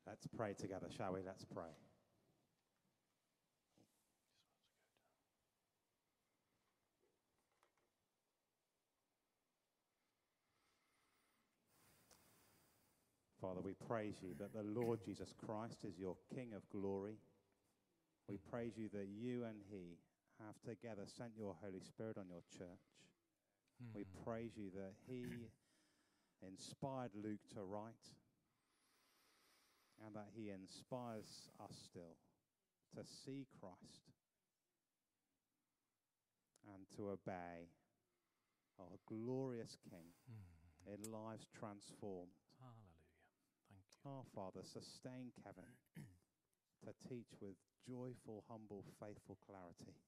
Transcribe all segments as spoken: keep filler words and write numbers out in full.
Let's pray together, shall we? Let's pray. Father, we praise you that the Lord Jesus Christ is your King of glory. We praise you that you and he have together sent your Holy Spirit on your church. Mm. We praise you that he inspired Luke to write, and that he inspires us still to see Christ and to obey our glorious King mm. in lives transformed. Hallelujah. Thank you. Our Father, sustain Kevin to teach with joyful, humble, faithful clarity.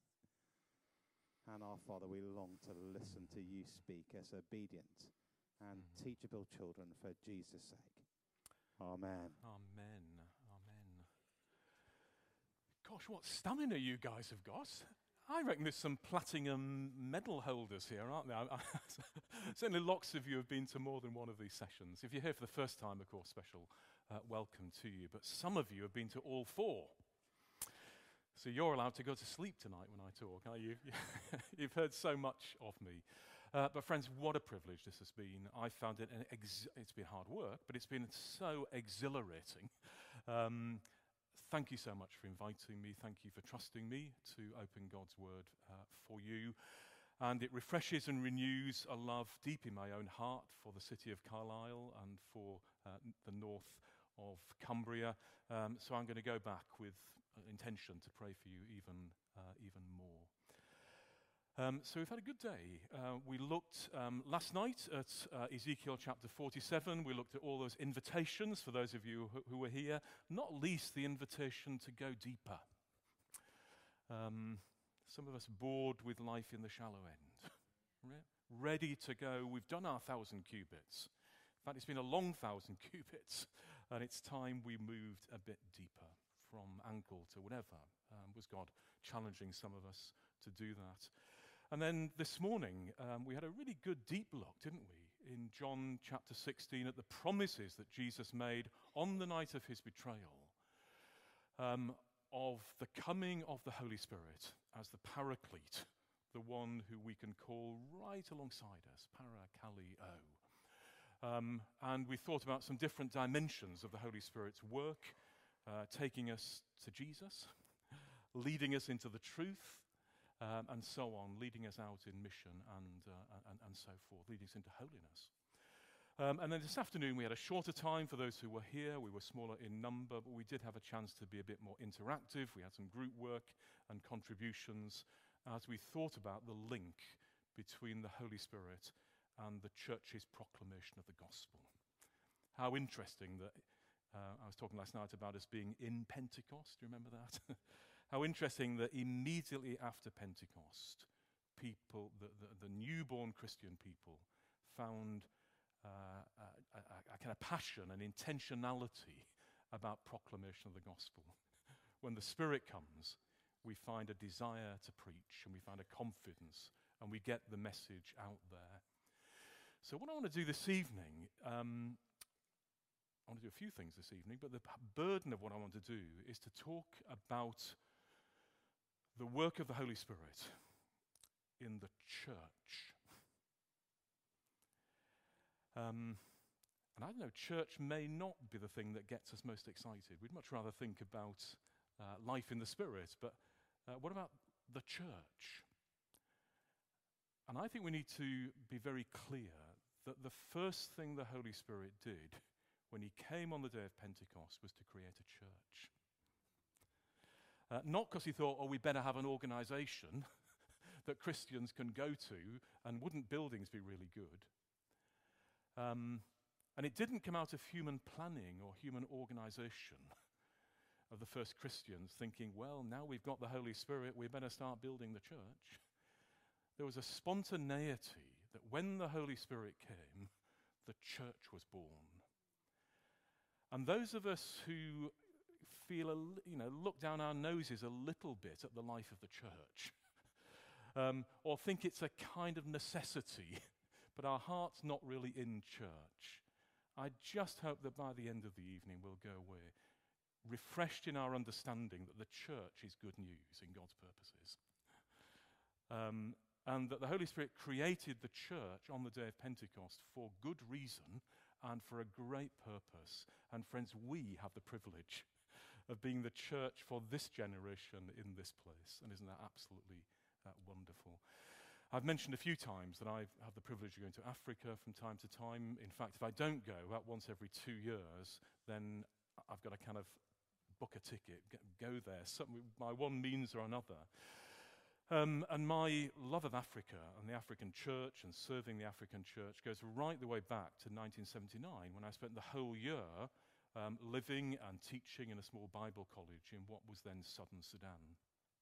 And our Father, we long to listen to you speak as obedient and mm. teachable children for Jesus' sake. Amen. Amen. Amen. Gosh, what stamina you guys have got. I reckon there's some platinum medal holders here, aren't there? Certainly lots of you have been to more than one of these sessions. If you're here for the first time, of course, special uh, welcome to you. But some of you have been to all four. So you're allowed to go to sleep tonight when I talk, are you? You've heard so much of me. Uh, but friends, what a privilege this has been. I found it, an ex- it's been hard work, but it's been so exhilarating. Um, thank you so much for inviting me. Thank you for trusting me to open God's word uh, for you. And it refreshes and renews a love deep in my own heart for the city of Carlisle and for uh, the north of Cumbria. Um, so I'm going to go back with intention to pray for you even, uh, even more. Um, so we've had a good day. Uh, we looked um, last night at uh, Ezekiel chapter forty-seven. We looked at all those invitations for those of you who, who were here, not least the invitation to go deeper. Um, some of us bored with life in the shallow end, ready to go. We've done our thousand cubits. In fact, it's been a long thousand cubits, and it's time we moved a bit deeper from ankle to whatever. Um, was God challenging some of us to do that? And then this morning, um, we had a really good deep look, didn't we, in John chapter sixteen at the promises that Jesus made on the night of his betrayal um, of the coming of the Holy Spirit as the Paraclete, the one who we can call right alongside us, Parakaleo. Um, and we thought about some different dimensions of the Holy Spirit's work, uh, taking us to Jesus, leading us into the truth, um, and so on, leading us out in mission and, uh, and, and so forth, leading us into holiness. Um, and then this afternoon we had a shorter time for those who were here. We were smaller in number, but we did have a chance to be a bit more interactive. We had some group work and contributions as we thought about the link between the Holy Spirit and the church's proclamation of the gospel. How interesting that, uh, I was talking last night about us being in Pentecost, do you remember that? How interesting that immediately after Pentecost, people, the, the, the newborn Christian people, found uh, a, a, a kind of passion and intentionality about proclamation of the gospel. When the Spirit comes, we find a desire to preach, and we find a confidence, and we get the message out there. So what I want to do this evening, um, I want to do a few things this evening, but the burden of what I want to do is to talk about the work of the Holy Spirit in the church. Um, and I don't know, church may not be the thing that gets us most excited. We'd much rather think about uh, life in the Spirit, but uh, what about the church? And I think we need to be very clear that the first thing the Holy Spirit did when he came on the day of Pentecost was to create a church. Uh, not because he thought, oh, we better have an organization that Christians can go to, and wouldn't buildings be really good? Um, and it didn't come out of human planning or human organization of the first Christians thinking, well, now we've got the Holy Spirit, we better start building the church. There was a spontaneity that when the Holy Spirit came, the church was born. And those of us who feel, a, you know, look down our noses a little bit at the life of the church, um, or think it's a kind of necessity, but our heart's not really in church, I just hope that by the end of the evening we'll go away refreshed in our understanding that the church is good news in God's purposes. Um, and that the Holy Spirit created the church on the day of Pentecost for good reason and for a great purpose. And friends, we have the privilege of being the church for this generation in this place. And isn't that absolutely uh, wonderful? I've mentioned a few times that I have the privilege of going to Africa from time to time. In fact, if I don't go about once every two years, then I've got to kind of book a ticket, get, go there, some, by one means or another. Um, and my love of Africa and the African church and serving the African church goes right the way back to nineteen seventy-nine, when I spent the whole year um, living and teaching in a small Bible college in what was then southern Sudan.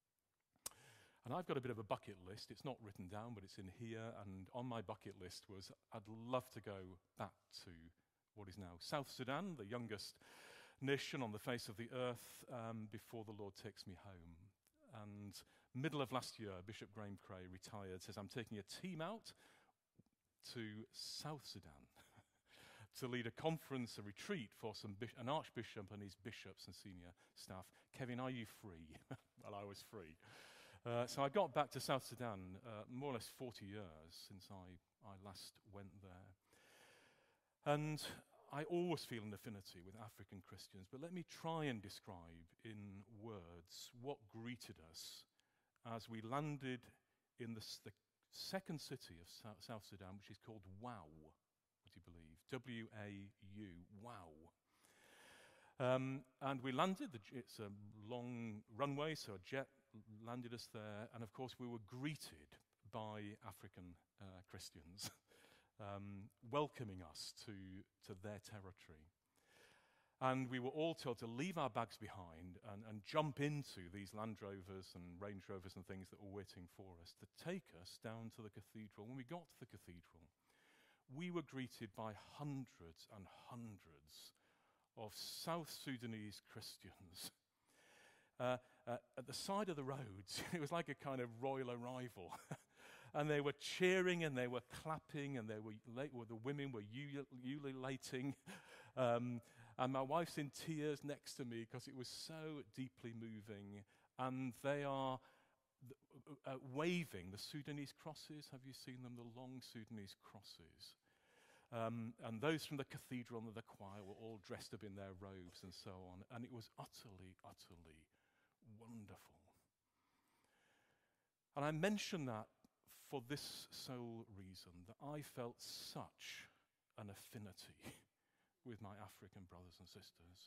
And I've got a bit of a bucket list. It's not written down, but it's in here. And on my bucket list was I'd love to go back to what is now South Sudan, the youngest nation on the face of the earth, um, before the Lord takes me home. And middle of last year, Bishop Graham Cray retired, says, I'm taking a team out to South Sudan to lead a conference, a retreat for some bish- an archbishop and his bishops and senior staff. Kevin, are you free? Well, I was free. Uh, so I got back to South Sudan uh, more or less forty years since I, I last went there. And I always feel an affinity with African Christians, but let me try and describe in words what greeted us as we landed in the, s- the second city of South, South Sudan, which is called Wau, would you believe? W A U, Wau. Um, and we landed, the, it's a long runway, so a jet landed us there, and of course we were greeted by African uh, Christians um, welcoming us to, to their territory. And we were all told to leave our bags behind and, and jump into these Land Rovers and Range Rovers and things that were waiting for us to take us down to the cathedral. When we got to the cathedral, we were greeted by hundreds and hundreds of South Sudanese Christians. Uh, uh, at the side of the roads, it was like a kind of royal arrival. And they were cheering and they were clapping and they were, la- well, the women were ululating. Um, and my wife's in tears next to me because it was so deeply moving. And they are th- uh, waving the Sudanese crosses. Have you seen them? The long Sudanese crosses. Um, and those from the cathedral and the choir were all dressed up in their robes and so on. And it was utterly, utterly wonderful. And I mention that for this sole reason, that I felt such an affinity with my African brothers and sisters.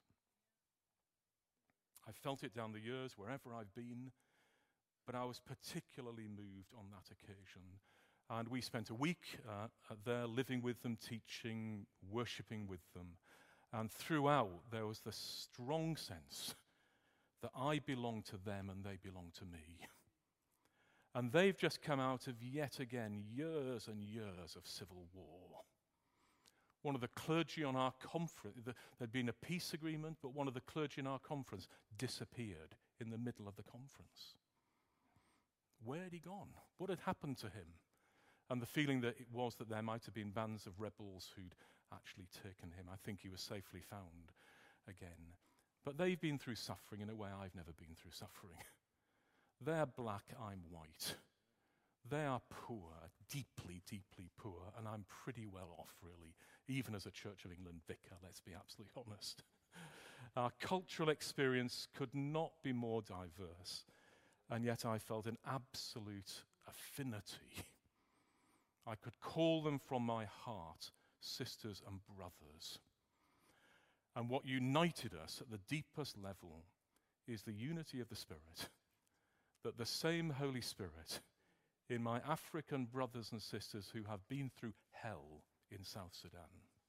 I felt it down the years wherever I've been, but I was particularly moved on that occasion. And we spent a week uh, there living with them, teaching, worshipping with them. And throughout, there was this strong sense that I belong to them and they belong to me. And they've just come out of yet again years and years of civil war. One of the clergy on our conference, the, there'd been a peace agreement, but one of the clergy in our conference disappeared in the middle of the conference. Where had he gone? What had happened to him? And the feeling that it was that there might have been bands of rebels who'd actually taken him. I think he was safely found again. But they've been through suffering in a way I've never been through suffering. They're black, I'm white. They are poor, deeply, deeply poor, and I'm pretty well off, really, even as a Church of England vicar, let's be absolutely honest. Our cultural experience could not be more diverse, and yet I felt an absolute affinity. I could call them from my heart sisters and brothers. And what united us at the deepest level is the unity of the Spirit, that the same Holy Spirit in my African brothers and sisters who have been through hell in South Sudan,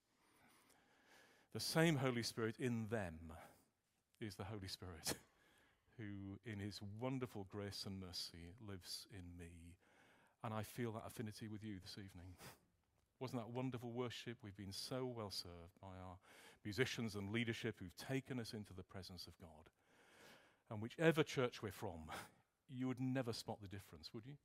the same Holy Spirit in them is the Holy Spirit who in his wonderful grace and mercy lives in me. And I feel that affinity with you this evening. Wasn't that wonderful worship? We've been so well served by our musicians and leadership who've taken us into the presence of God. And whichever church we're from, you would never spot the difference, would you?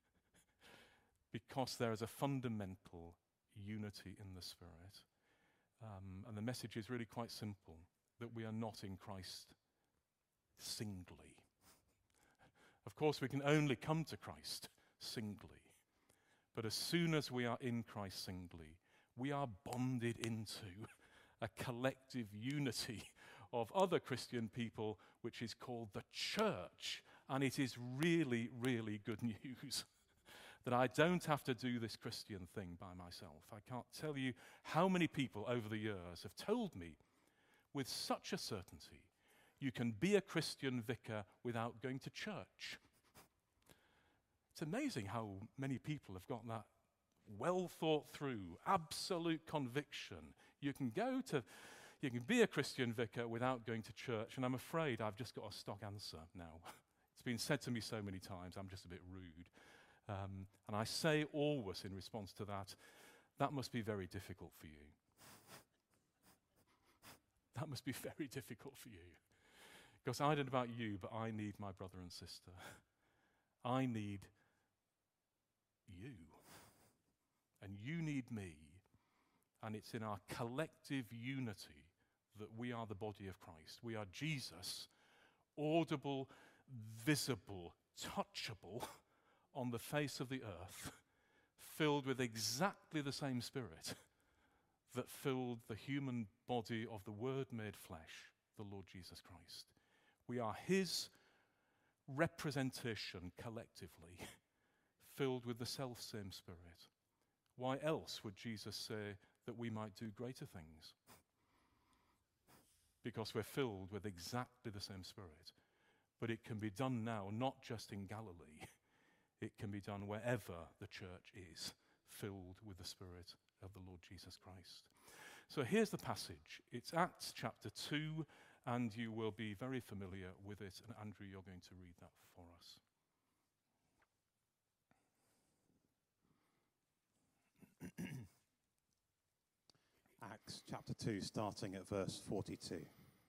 Because there is a fundamental unity in the Spirit. Um, and the message is really quite simple. that we are not in Christ singly. Of course, we can only come to Christ singly. But as soon as we are in Christ singly, we are bonded into a collective unity of other Christian people, which is called the church. And it is really, really good news that I don't have to do this Christian thing by myself. I can't tell you how many people over the years have told me with such a certainty, you can be a Christian vicar without going to church. It's amazing how many people have got that well thought through, absolute conviction. You can go to, you can be a Christian vicar without going to church, and I'm afraid I've just got a stock answer now. It's been said to me so many times, I'm just a bit rude. Um, and I say always in response to that, that must be very difficult for you. That must be very difficult for you. Because I don't know about you, but I need my brother and sister. I need you. And you need me. And it's in our collective unity that we are the body of Christ. We are Jesus, audible, visible, touchable on the face of the earth, filled with exactly the same Spirit that filled the human body of the Word made flesh, the Lord Jesus Christ. We are his representation collectively, filled with the self-same Spirit. Why else would Jesus say that we might do greater things? Because we're filled with exactly the same Spirit. But it can be done now, not just in Galilee. It can be done wherever the church is, filled with the Spirit of the Lord Jesus Christ. So here's the passage. It's Acts chapter two, and you will be very familiar with it. And Andrew, you're going to read that for us. Acts chapter two, starting at verse forty-two.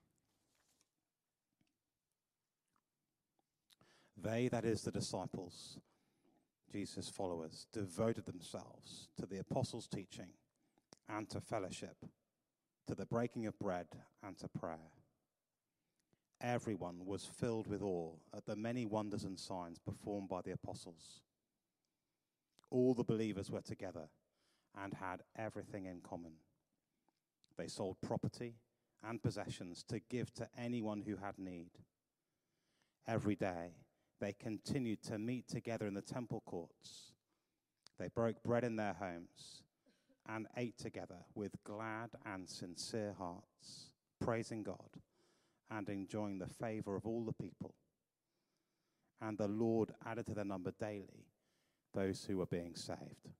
They, that is the disciples, Jesus' followers, devoted themselves to the apostles' teaching and to fellowship, to the breaking of bread and to prayer. Everyone was filled with awe at the many wonders and signs performed by the apostles. All the believers were together and had everything in common. They sold property and possessions to give to anyone who had need. Every day, they continued to meet together in the temple courts. They broke bread in their homes and ate together with glad and sincere hearts, praising God and enjoying the favor of all the people. And the Lord added to their number daily those who were being saved.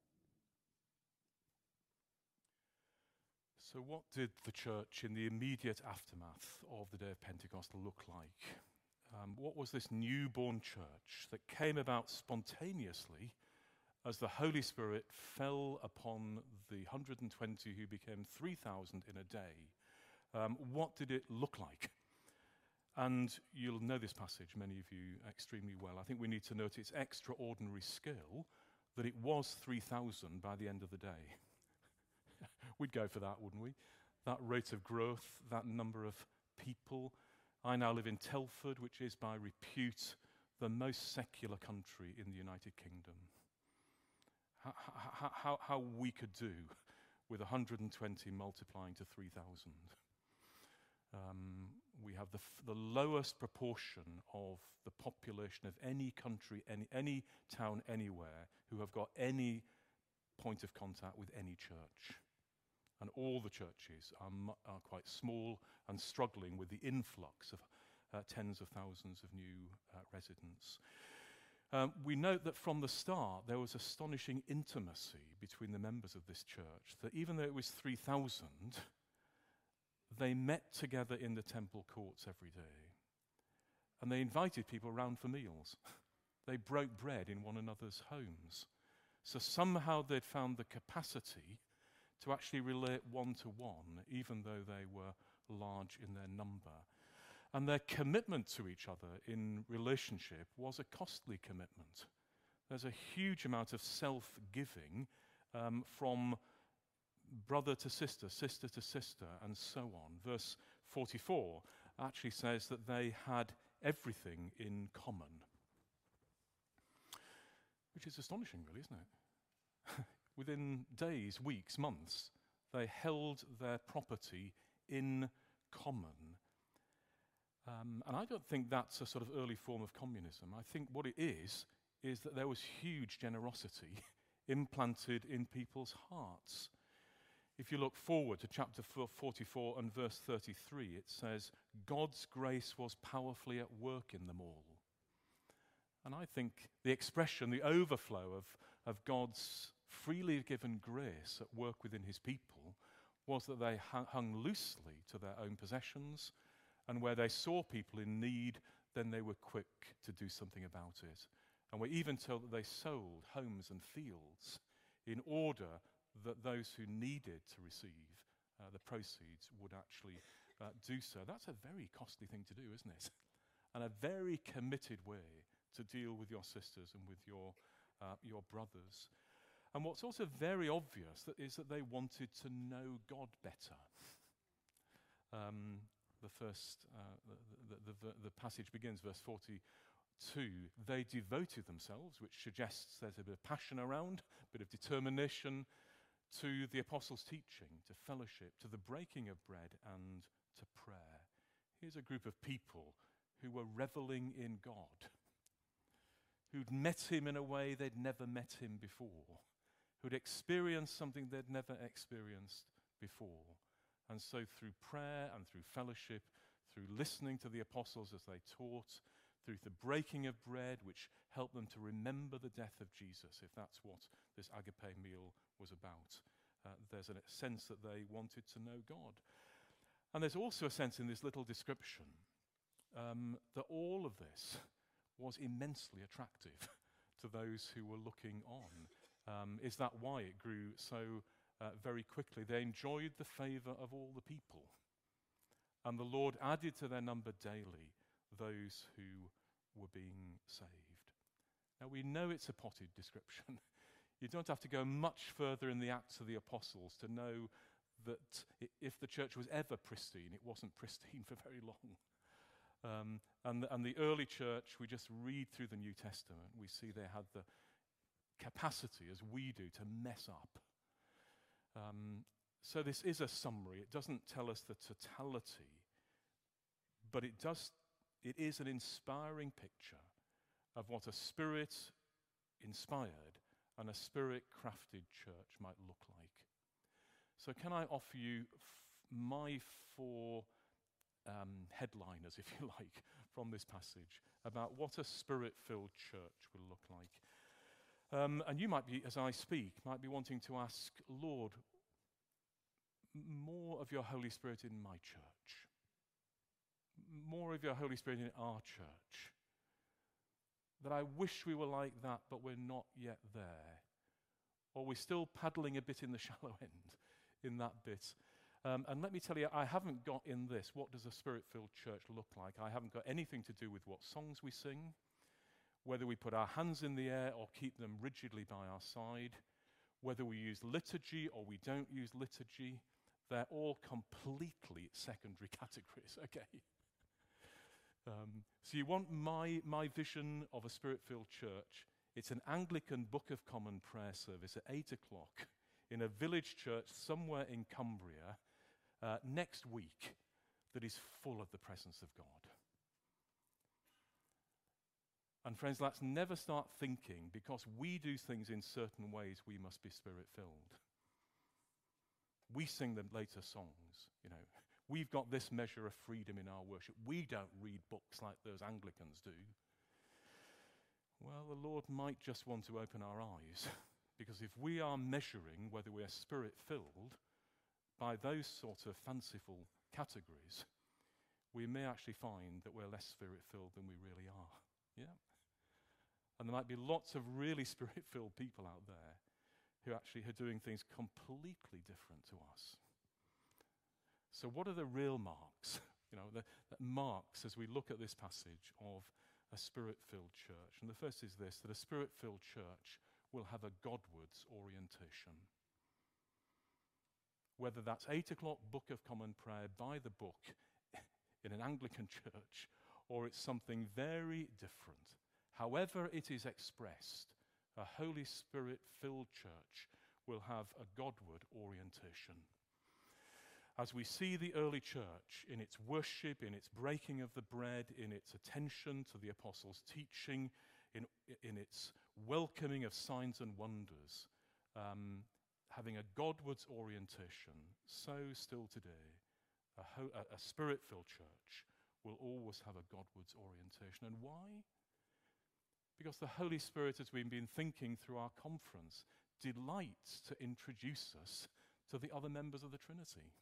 So what did the church in the immediate aftermath of the day of Pentecost look like? Um, what was this newborn church that came about spontaneously as the Holy Spirit fell upon the one hundred twenty who became three thousand in a day? Um, what did it look like? And you'll know this passage, many of you, extremely well. I think we need to note its extraordinary skill that it was three thousand by the end of the day. We'd go for that, wouldn't we? That rate of growth, that number of people. I now live in Telford, which is by repute the most secular country in the United Kingdom. How, how, how, how we could do with one hundred twenty multiplying to three thousand. Um, we have the, f- the lowest proportion of the population of any country, any, any town, anywhere, who have got any point of contact with any church. And all the churches are, mu- are quite small and struggling with the influx of uh, tens of thousands of new uh, residents. Um, we note that from the start there was astonishing intimacy between the members of this church, that even though it was three thousand, they met together in the temple courts every day. And they invited people around for meals. They broke bread in one another's homes. So somehow they'd found the capacity to actually relate one-to-one, even though they were large in their number. And their commitment to each other in relationship was a costly commitment. There's a huge amount of self-giving um, from brother to sister, sister to sister, and so on. Verse forty-four actually says that they had everything in common. Which is astonishing, really, isn't it? Within days, weeks, months, they held their property in common. Um, and I don't think that's a sort of early form of communism. I think what it is, is that there was huge generosity implanted in people's hearts. If you look forward to chapter forty-four and verse thirty-three, it says, God's grace was powerfully at work in them all. And I think the expression, the overflow of, of God's freely given grace at work within his people was that they hung loosely to their own possessions, and where they saw people in need, then they were quick to do something about it. And we're even told that they sold homes and fields in order that those who needed to receive uh, the proceeds would actually uh, do so. That's a very costly thing to do, isn't it? And a very committed way to deal with your sisters and with your, uh, your brothers. And what's also very obvious that is that they wanted to know God better. Um, the first, uh, the, the, the, the passage begins, verse forty-two, they devoted themselves, which suggests there's a bit of passion around, a bit of determination, to the apostles' teaching, to fellowship, to the breaking of bread, and to prayer. Here's a group of people who were reveling in God, who'd met him in a way they'd never met him before, who'd experienced something they'd never experienced before. And so through prayer and through fellowship, through listening to the apostles as they taught, through the breaking of bread, which helped them to remember the death of Jesus, if that's what this agape meal was about. Uh, there's a sense that they wanted to know God. And there's also a sense in this little description um, that all of this was immensely attractive to those who were looking on. Um, is that why it grew so uh, very quickly? They enjoyed the favor of all the people. And the Lord added to their number daily those who were being saved. Now we know it's a potted description. You don't have to go much further in the Acts of the Apostles to know that if the church was ever pristine, it wasn't pristine for very long. Um, and, the, and the early church, we just read through the New Testament, we see they had the capacity, as we do, to mess up. Um, so this is a summary. It doesn't tell us the totality, but it does. It is an inspiring picture of what a Spirit-inspired and a Spirit-crafted church might look like. So can I offer you f- my four um, headliners, if you like, from this passage about what a Spirit-filled church will look like? Um, and you might be, as I speak, might be wanting to ask, Lord, more of your Holy Spirit in my church. More of your Holy Spirit in our church. That I wish we were like that, but we're not yet there. Or we're still paddling a bit in the shallow end, in that bit. Um, and let me tell you, I haven't got in this, what does a Spirit-filled church look like? I haven't got anything to do with what songs we sing, whether we put our hands in the air or keep them rigidly by our side, whether we use liturgy or we don't use liturgy. They're all completely secondary categories, okay? Um, so you want my, my vision of a Spirit-filled church? It's an Anglican Book of Common Prayer service at eight o'clock in a village church somewhere in Cumbria uh, next week that is full of the presence of God. And friends, let's never start thinking because we do things in certain ways we must be Spirit-filled. We sing the later songs, you know. We've got this measure of freedom in our worship. We don't read books like those Anglicans do. Well, the Lord might just want to open our eyes, because if we are measuring whether we are Spirit-filled by those sort of fanciful categories, we may actually find that we're less Spirit-filled than we really are. Yeah? And there might be lots of really Spirit-filled people out there who actually are doing things completely different to us. So what are the real marks, you know, the, the marks as we look at this passage of a Spirit-filled church? And the first is this, that a Spirit-filled church will have a Godwards orientation. Whether that's eight o'clock Book of Common Prayer by the book in an Anglican church, or it's something very different. However it is expressed, a Holy Spirit-filled church will have a Godward orientation. As we see the early church in its worship, in its breaking of the bread, in its attention to the apostles' teaching, in, in its welcoming of signs and wonders, um, having a Godwards orientation, so still today, a, ho- a, a Spirit-filled church will always have a Godwards orientation. And why? Because the Holy Spirit, as we've been thinking through our conference, delights to introduce us to the other members of the Trinity.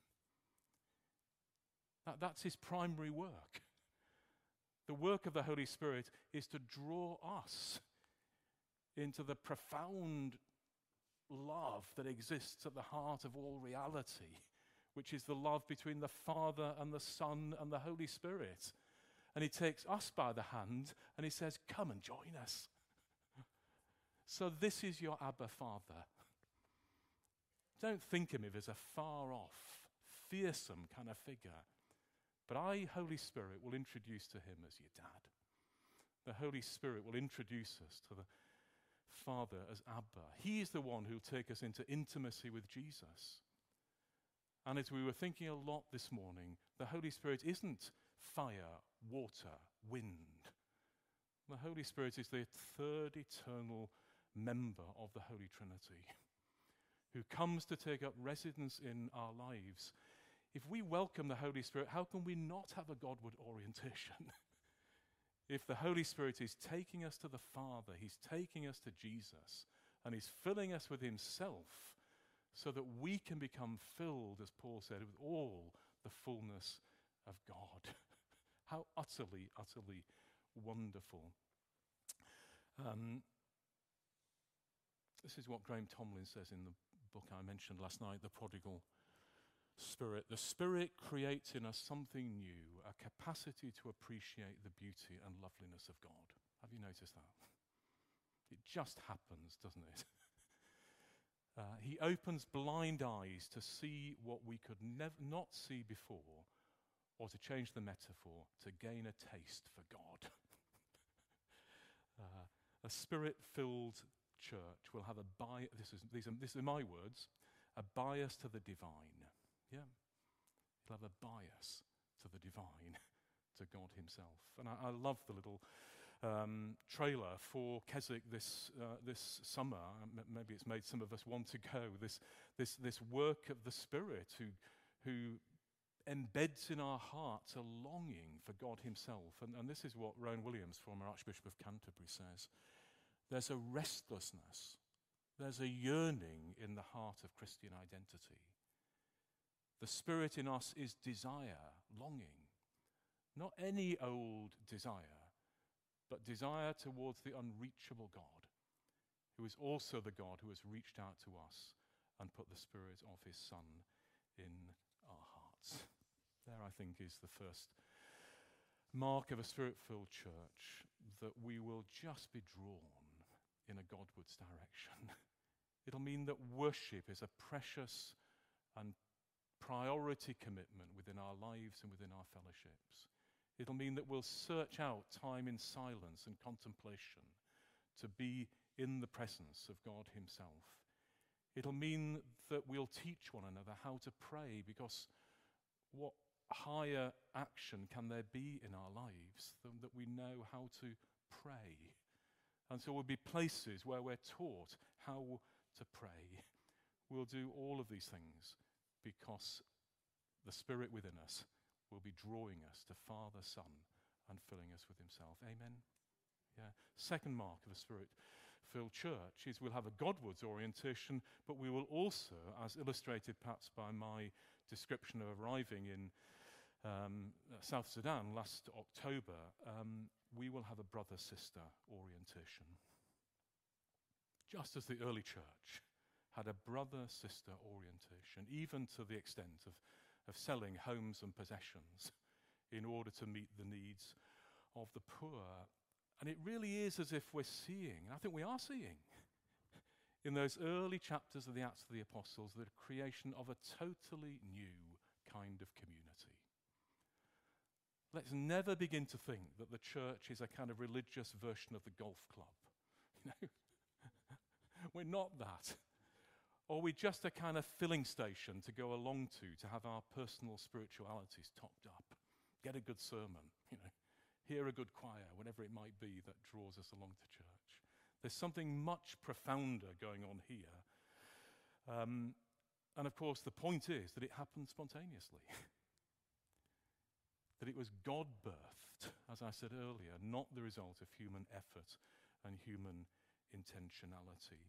That, that's his primary work. The work of the Holy Spirit is to draw us into the profound love that exists at the heart of all reality, which is the love between the Father and the Son and the Holy Spirit. And he takes us by the hand and he says, come and join us. So this is your Abba Father. Don't think of him as a far-off, fearsome kind of figure. But I, Holy Spirit, will introduce to him as your dad. The Holy Spirit will introduce us to the Father as Abba. He is the one who will take us into intimacy with Jesus. And as we were thinking a lot this morning, the Holy Spirit isn't fire, water, wind. The Holy Spirit is the third eternal member of the Holy Trinity who comes to take up residence in our lives. If we welcome the Holy Spirit, how can we not have a Godward orientation? If the Holy Spirit is taking us to the Father, he's taking us to Jesus, and he's filling us with himself so that we can become filled, as Paul said, with all the fullness of God. How utterly, utterly wonderful. Um, this is what Graham Tomlin says in the book I mentioned last night, The Prodigal Spirit. The Spirit creates in us something new, a capacity to appreciate the beauty and loveliness of God. Have you noticed that? It just happens, doesn't it? uh, he opens blind eyes to see what we could nev- not see before, or to change the metaphor, to gain a taste for God. uh, a Spirit-filled church will have a bias, this is, these are, these are my words, a bias to the divine. Yeah, he'll have a bias to the divine, to God himself. And I, I love the little um, trailer for Keswick this uh, this summer. M- maybe it's made some of us want to go. This this this work of the Spirit who who embeds in our hearts a longing for God himself. And, and this is what Rowan Williams, former Archbishop of Canterbury, says. There's a restlessness, there's a yearning in the heart of Christian identity. The Spirit in us is desire, longing. Not any old desire, but desire towards the unreachable God, who is also the God who has reached out to us and put the Spirit of his Son in our hearts. There, I think, is the first mark of a Spirit-filled church, that we will just be drawn in a Godwards direction. It'll mean that worship is a precious and priority commitment within our lives and within our fellowships. It'll mean that we'll search out time in silence and contemplation to be in the presence of God himself. It'll mean that we'll teach one another how to pray, because what higher action can there be in our lives than that we know how to pray? And so we'll be places where we're taught how to pray. We'll do all of these things because the Spirit within us will be drawing us to Father, Son, and filling us with himself. Amen? Yeah. Second mark of a Spirit-filled church is we'll have a Godwards orientation, but we will also, as illustrated perhaps by my description of arriving in um, South Sudan last October, um, we will have a brother-sister orientation. Just as the early church had a brother-sister orientation, even to the extent of, of selling homes and possessions in order to meet the needs of the poor. And it really is as if we're seeing, and I think we are seeing, in those early chapters of the Acts of the Apostles, the creation of a totally new kind of community. let's never begin to think that the church is a kind of religious version of the golf club. You know, we're not that. Or we're just a kind of filling station to go along to, to have our personal spiritualities topped up. Get a good sermon, you know, hear a good choir, whatever it might be that draws us along to church. There's something much profounder going on here. Um, and of course, the point is that it happened spontaneously. That it was God-birthed, as I said earlier, not the result of human effort and human intentionality.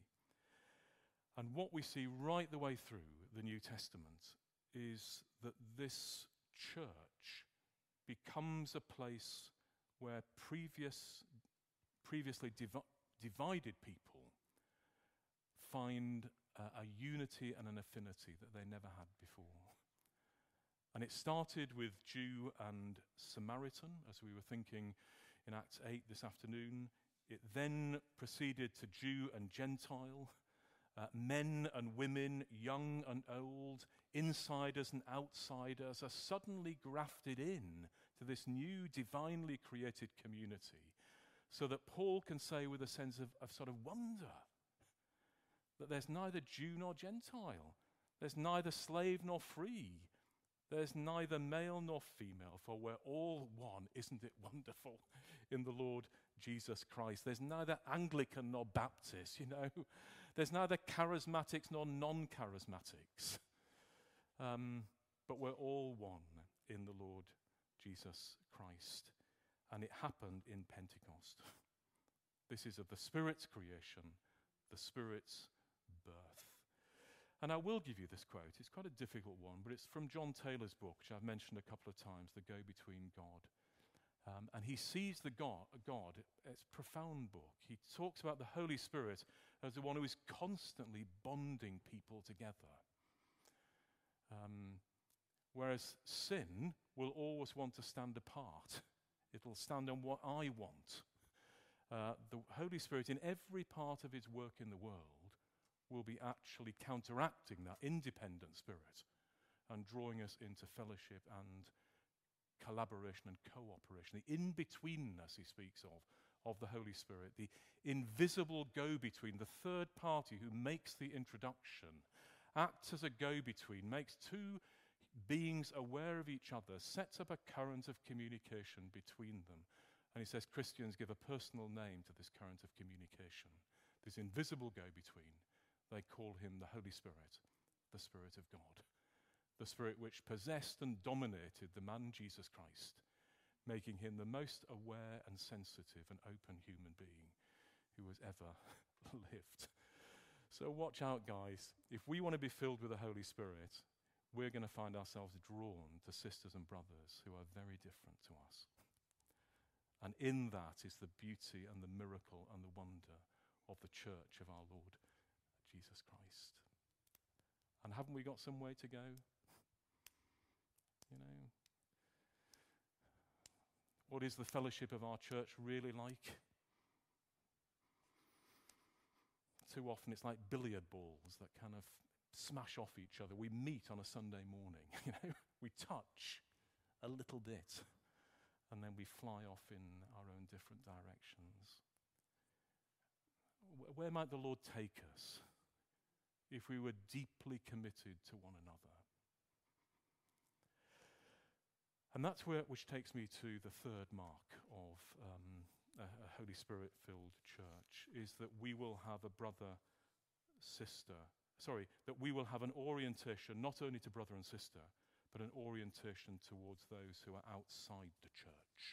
And what we see right the way through the New Testament is that this church becomes a place where previous, previously divi- divided people find uh, a unity and an affinity that they never had before. And it started with Jew and Samaritan, as we were thinking in Acts eight this afternoon. It then proceeded to Jew and Gentile, uh, men and women, young and old, insiders and outsiders are suddenly grafted in to this new divinely created community, so that Paul can say with a sense of, of sort of wonder that there's neither Jew nor Gentile, there's neither slave nor free, there's neither male nor female, for we're all one. Isn't it wonderful in the Lord Jesus Christ? There's neither Anglican nor Baptist, you know. There's neither charismatics nor non-charismatics. Um, but we're all one in the Lord Jesus Christ. And it happened in Pentecost. This is of the Spirit's creation, the Spirit's birth. And I will give you this quote. It's quite a difficult one, but it's from John Taylor's book, which I've mentioned a couple of times, The Go-Between God. Um, and he sees the God, God, it's a profound book. He talks about the Holy Spirit as the one who is constantly bonding people together. Um, whereas sin will always want to stand apart. It'll stand on what I want. Uh, the Holy Spirit, in every part of his work in the world, will be actually counteracting that independent spirit and drawing us into fellowship and collaboration and cooperation. The in-betweenness he speaks of, of the Holy Spirit, the invisible go-between, the third party who makes the introduction, acts as a go-between, makes two beings aware of each other, sets up a current of communication between them. And he says Christians give a personal name to this current of communication, this invisible go-between. They call him the Holy Spirit, the Spirit of God, the Spirit which possessed and dominated the man Jesus Christ, making him the most aware and sensitive and open human being who has ever lived. So watch out, guys. If we want to be filled with the Holy Spirit, we're going to find ourselves drawn to sisters and brothers who are very different to us. And in that is the beauty and the miracle and the wonder of the church of our Lord Jesus Christ. And haven't we got some way to go? You know, what is the fellowship of our church really like? Too often it's like billiard balls that kind of smash off each other. We meet on a Sunday morning, you know, we touch a little bit, and then we fly off in our own different directions. W- where might the Lord take us if we were deeply committed to one another? And that's where, which takes me to the third mark of um, a, a Holy Spirit-filled church, is that we will have a brother, sister, sorry, that we will have an orientation not only to brother and sister, but an orientation towards those who are outside the church.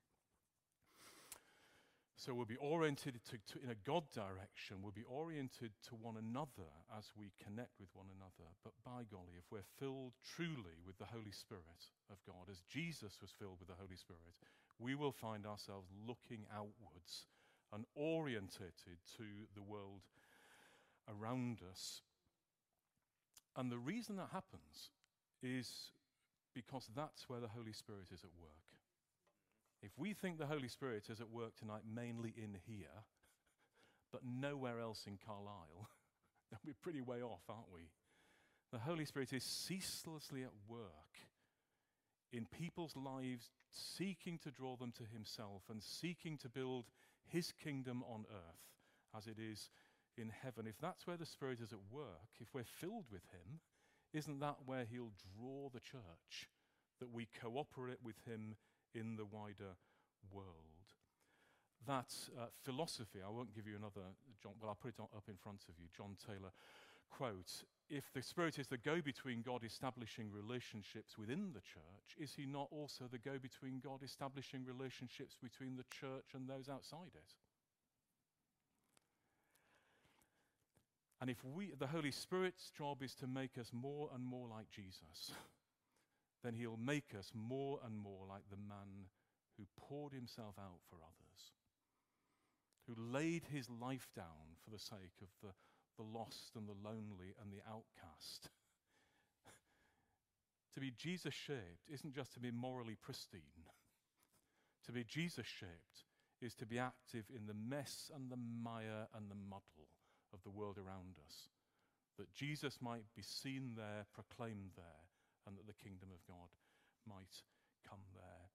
So we'll be oriented to, to, in a God direction, we'll be oriented to one another as we connect with one another. But by golly, if we're filled truly with the Holy Spirit of God, as Jesus was filled with the Holy Spirit, we will find ourselves looking outwards and orientated to the world around us. And the reason that happens is because that's where the Holy Spirit is at work. If we think the Holy Spirit is at work tonight mainly in here, but nowhere else in Carlisle, then we're pretty way off, aren't we? The Holy Spirit is ceaselessly at work in people's lives, seeking to draw them to himself and seeking to build his kingdom on earth as it is in heaven. If that's where the Spirit is at work, if we're filled with him, isn't that where he'll draw the church, that we cooperate with him in the wider world? That uh, philosophy, I won't give you another, John, well, I'll put it up in front of you, John Taylor quote, if the Spirit is the go-between God establishing relationships within the church, is he not also the go-between God establishing relationships between the church and those outside it? And if we, the Holy Spirit's job is to make us more and more like Jesus, then he'll make us more and more like the man who poured himself out for others, who laid his life down for the sake of the, the lost and the lonely and the outcast. To be Jesus-shaped isn't just to be morally pristine. To be Jesus-shaped is to be active in the mess and the mire and the muddle of the world around us, that Jesus might be seen there, proclaimed there, and that the kingdom of God might come there.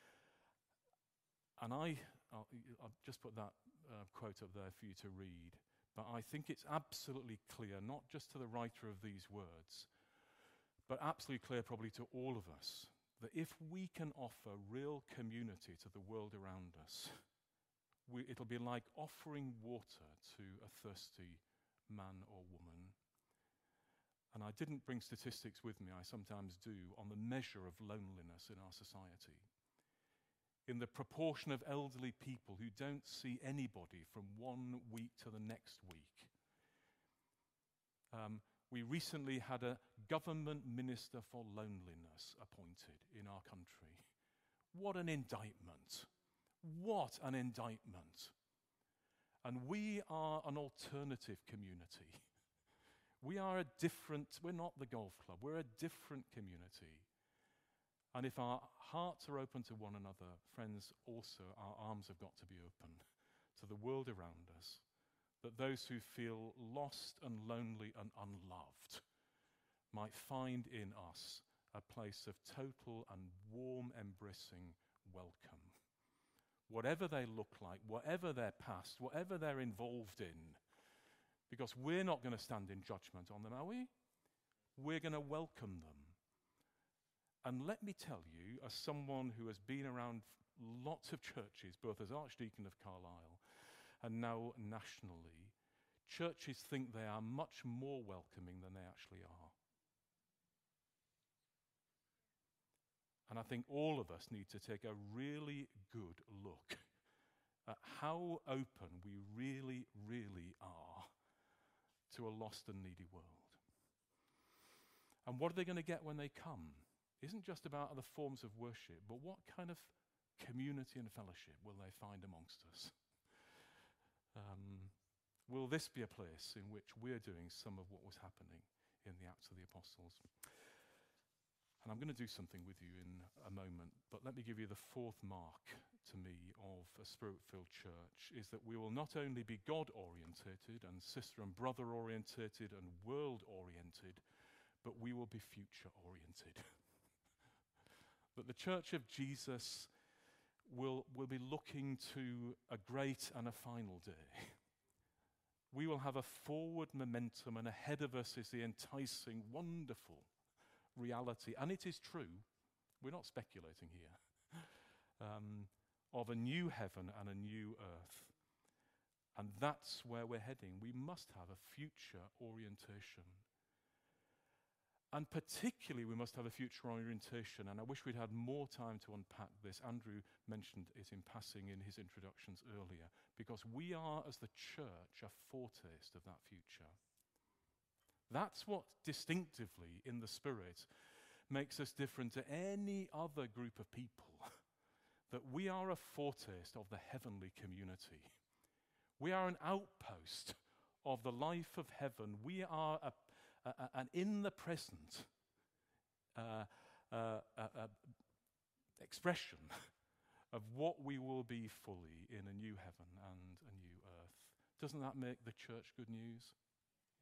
And I, I'll, I'll just put that uh, quote up there for you to read, but I think it's absolutely clear, not just to the writer of these words, but absolutely clear probably to all of us, that if we can offer real community to the world around us, We, it'll be like offering water to a thirsty man or woman. And I didn't bring statistics with me, I sometimes do, on the measure of loneliness in our society. In the proportion of elderly people who don't see anybody from one week to the next week. Um, we recently had a government minister for loneliness appointed in our country. What an indictment. What an indictment. And we are an alternative community. We are a different, we're not the golf club, we're a different community. And if our hearts are open to one another, friends, also our arms have got to be open to the world around us, that those who feel lost and lonely and unloved might find in us a place of total and warm, embracing welcome. Whatever they look like, whatever their past, whatever they're involved in, because we're not going to stand in judgment on them, are we? We're going to welcome them. And let me tell you, as someone who has been around lots of churches, both as Archdeacon of Carlisle and now nationally, churches think they are much more welcoming than they actually are. And I think all of us need to take a really good look at how open we really, really are to a lost and needy world. And what are they going to get when they come? Isn't just about other forms of worship, but what kind of community and fellowship will they find amongst us? Um, will this be a place in which we're doing some of what was happening in the Acts of the Apostles? And I'm going to do something with you in a moment, but let me give you the fourth mark to me of a Spirit-filled church, is that we will not only be God-orientated and sister and brother-orientated and world-oriented, but we will be future-oriented. That the church of Jesus will, will be looking to a great and a final day. We will have a forward momentum, and ahead of us is the enticing, wonderful reality, and it is true, we're not speculating here, um, of a new heaven and a new earth. And that's where we're heading. We must have a future orientation. And particularly we must have a future orientation, and I wish we'd had more time to unpack this. Andrew mentioned it in passing in his introductions earlier, because we are, as the church, a foretaste of that future. That's what distinctively in the Spirit makes us different to any other group of people, that we are a foretaste of the heavenly community. We are an outpost of the life of heaven. We are a, a, a, an in the present uh, uh, uh, uh, expression of what we will be fully in a new heaven and a new earth. Doesn't that make the church good news?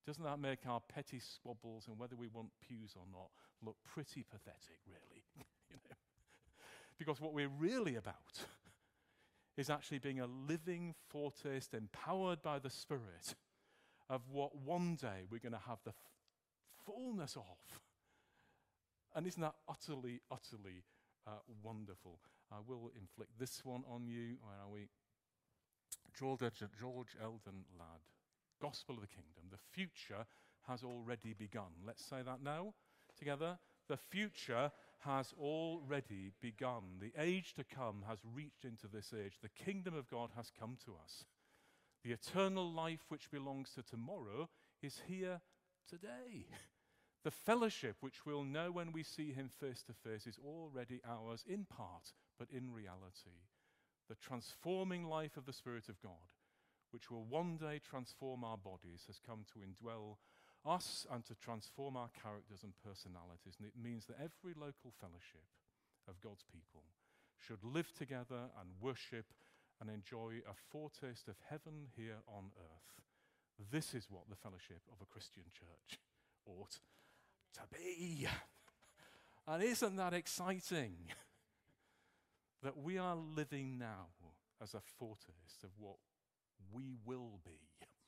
Doesn't that make our petty squabbles and whether we want pews or not look pretty pathetic, really? You know? Because what we're really about is actually being a living foretaste, empowered by the Spirit, of what one day we're going to have the f- fullness of. And isn't that utterly, utterly uh, wonderful? I will inflict this one on you. Where are we? George, George Eldon Ladd. Gospel of the Kingdom. The future has already begun. Let's say that now together. The future has already begun. The age to come has reached into this age. The kingdom of God has come to us. The eternal life which belongs to tomorrow is here today. The fellowship which we'll know when we see him face to face is already ours in part, but in reality. The transforming life of the Spirit of God, which will one day transform our bodies, has come to indwell us and to transform our characters and personalities. And it means that every local fellowship of God's people should live together and worship and enjoy a foretaste of heaven here on earth. This is what the fellowship of a Christian church ought to be. And isn't that exciting? That we are living now as a foretaste of what we will be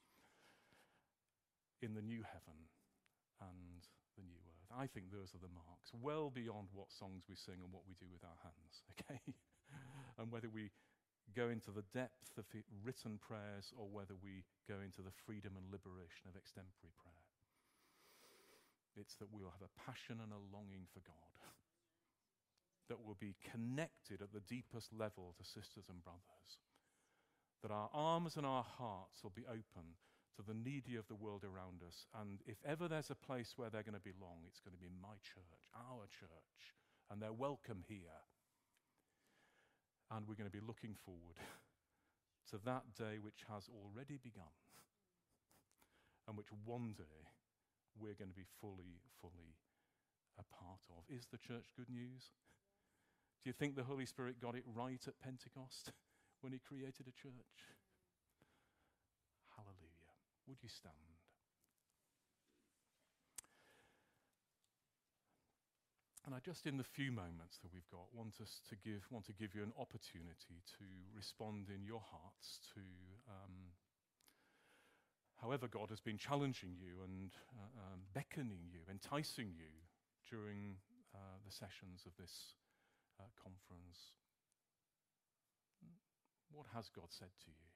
in the new heaven and the new earth. I think those are the marks, well beyond what songs we sing and what we do with our hands, okay? And whether we go into the depth of the written prayers or whether we go into the freedom and liberation of extemporary prayer. It's that we will have a passion and a longing for God, that will be connected at the deepest level to sisters and brothers, that our arms and our hearts will be open to the needy of the world around us. And if ever there's a place where they're going to belong, it's going to be my church, our church, and they're welcome here. And we're going to be looking forward to that day which has already begun and which one day we're going to be fully, fully a part of. Is the church good news? Do you think the Holy Spirit got it right at Pentecost when he created a church? Hallelujah. Would you stand? And I just, in the few moments that we've got, want us to give, want to give you an opportunity to respond in your hearts to um, however God has been challenging you and uh, um, beckoning you, enticing you during uh, the sessions of this uh, conference. What has God said to you?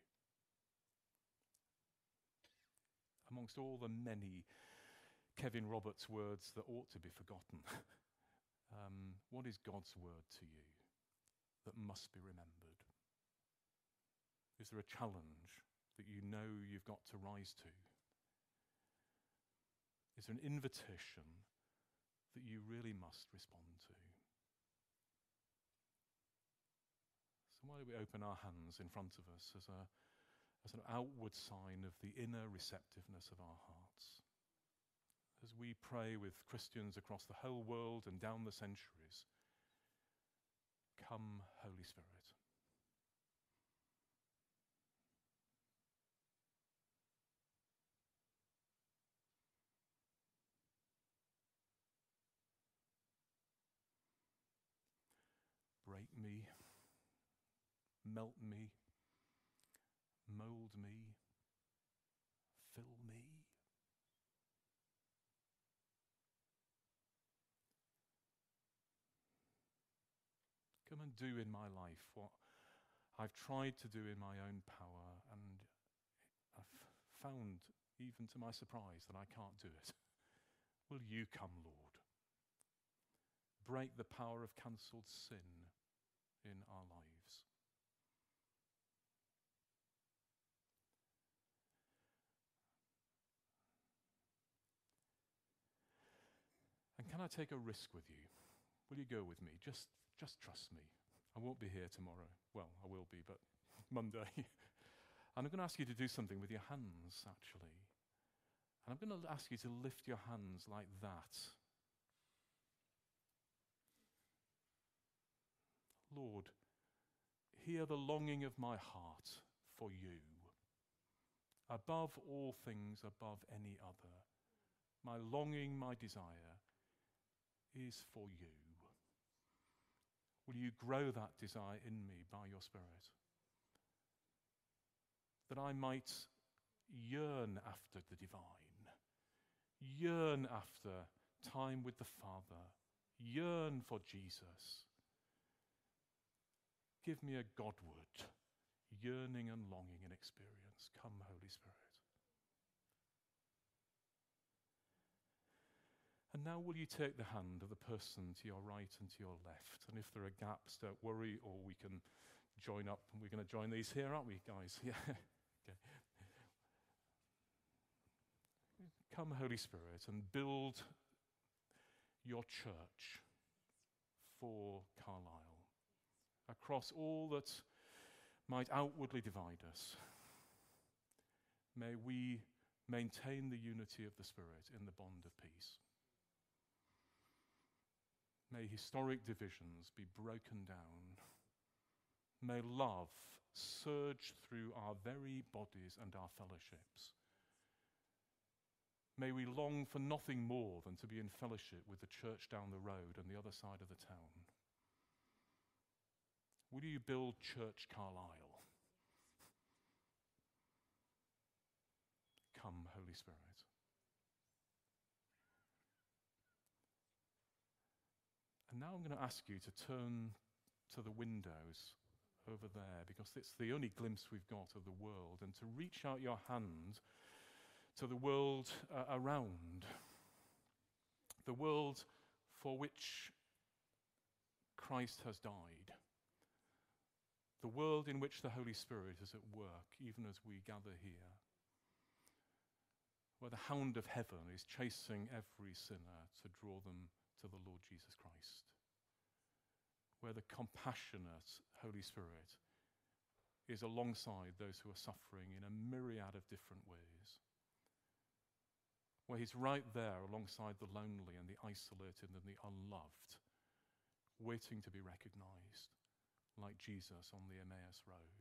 Amongst all the many Kevin Roberts words that ought to be forgotten, um, what is God's word to you that must be remembered? Is there a challenge that you know you've got to rise to? Is there an invitation that you really must respond to? So why don't we open our hands in front of us as a as an outward sign of the inner receptiveness of our hearts. As we pray with Christians across the whole world and down the centuries, come, Holy Spirit. Break me, melt me, mold me, fill me. Come and do in my life what I've tried to do in my own power, and I've found, even to my surprise, that I can't do it. Will you come, Lord? Break the power of cancelled sin in our lives. And can I take a risk with you? Will you go with me? Just, just trust me. I won't be here tomorrow. Well, I will be, but Monday. And I'm going to ask you to do something with your hands, actually. And I'm going to ask you to lift your hands like that. Lord, hear the longing of my heart for you. above all things, above any other. My longing, my desire is for you. Will you grow that desire in me by your Spirit? That I might yearn after the divine, yearn after time with the Father, yearn for Jesus. Give me a Godward yearning and longing and experience. Come, Holy Spirit. And now will you take the hand of the person to your right and to your left? And if there are gaps, don't worry, or we can join up. We're going to join these here, aren't we, guys? Yeah. Okay. Come, Holy Spirit, and build your church for Carlisle across all that might outwardly divide us. May we maintain the unity of the Spirit in the bond of peace. May historic divisions be broken down. May love surge through our very bodies and our fellowships. May we long for nothing more than to be in fellowship with the church down the road and the other side of the town. Will you build Church Carlisle? Come, Holy Spirit. And now I'm going to ask you to turn to the windows over there, because it's the only glimpse we've got of the world, and to reach out your hand to the world uh, around, the world for which Christ has died, the world in which the Holy Spirit is at work, even as we gather here, where the hound of heaven is chasing every sinner to draw them to the Lord Jesus Christ, where the compassionate Holy Spirit is alongside those who are suffering in a myriad of different ways, where he's right there alongside the lonely and the isolated and the unloved, waiting to be recognized, like Jesus on the Emmaus Road.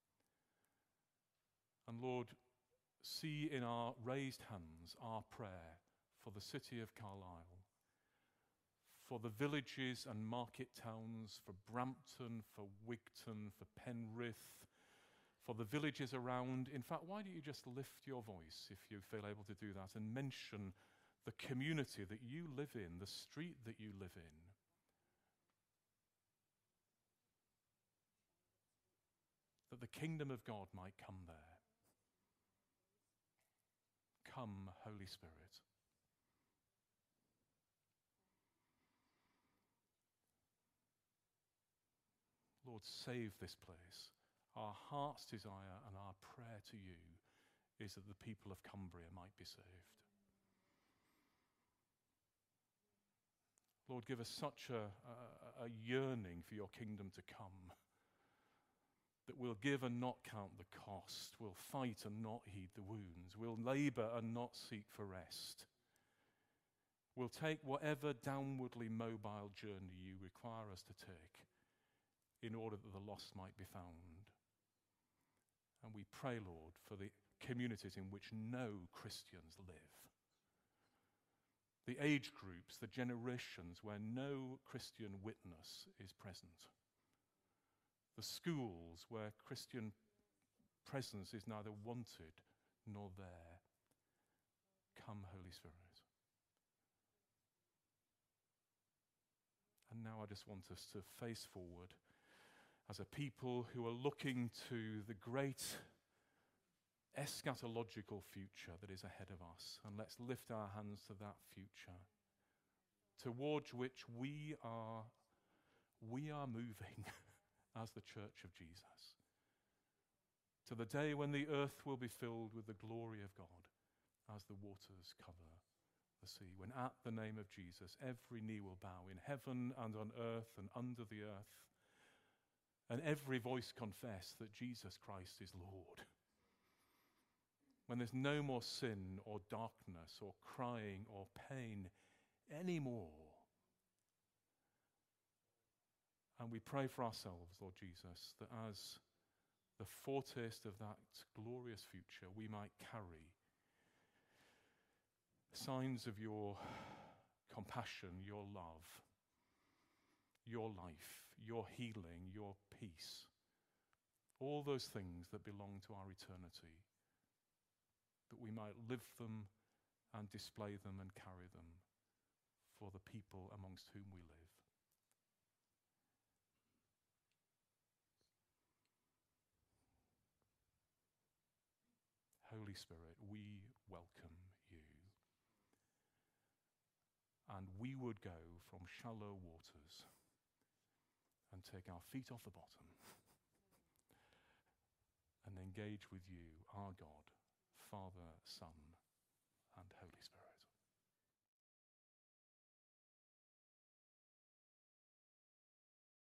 And Lord, see in our raised hands our prayer for the city of Carlisle, for the villages and market towns, for Brampton, for Wigton, for Penrith, for the villages around. In fact, why don't you just lift your voice, if you feel able to do that, and mention the community that you live in, the street that you live in. That the kingdom of God might come there. Come, Holy Spirit. Lord, save this place. Our heart's desire and our prayer to you is that the people of Cumbria might be saved. Lord, give us such a, a, a yearning for your kingdom to come, that we'll give and not count the cost. We'll fight and not heed the wounds. We'll labor and not seek for rest. We'll take whatever downwardly mobile journey you require us to take in order that the lost might be found. And we pray, Lord, for the communities in which no Christians live. The age groups, the generations where no Christian witness is present. The schools where Christian presence is neither wanted nor there. Come, Holy Spirit. And now I just want us to face forward as a people who are looking to the great eschatological future that is ahead of us. And let's lift our hands to that future, towards which we are, we are moving as the Church of Jesus. To the day when the earth will be filled with the glory of God as the waters cover the sea. When at the name of Jesus, every knee will bow in heaven and on earth and under the earth, and every voice confess that Jesus Christ is Lord. When there's no more sin or darkness or crying or pain anymore. And we pray for ourselves, Lord Jesus, that as the foretaste of that glorious future, we might carry signs of your compassion, your love, your life, your healing, your peace, all those things that belong to our eternity, that we might live them and display them and carry them for the people amongst whom we live. Holy Spirit, we welcome you. And we would go from shallow waters and take our feet off the bottom and engage with you, our God, Father, Son, and Holy Spirit.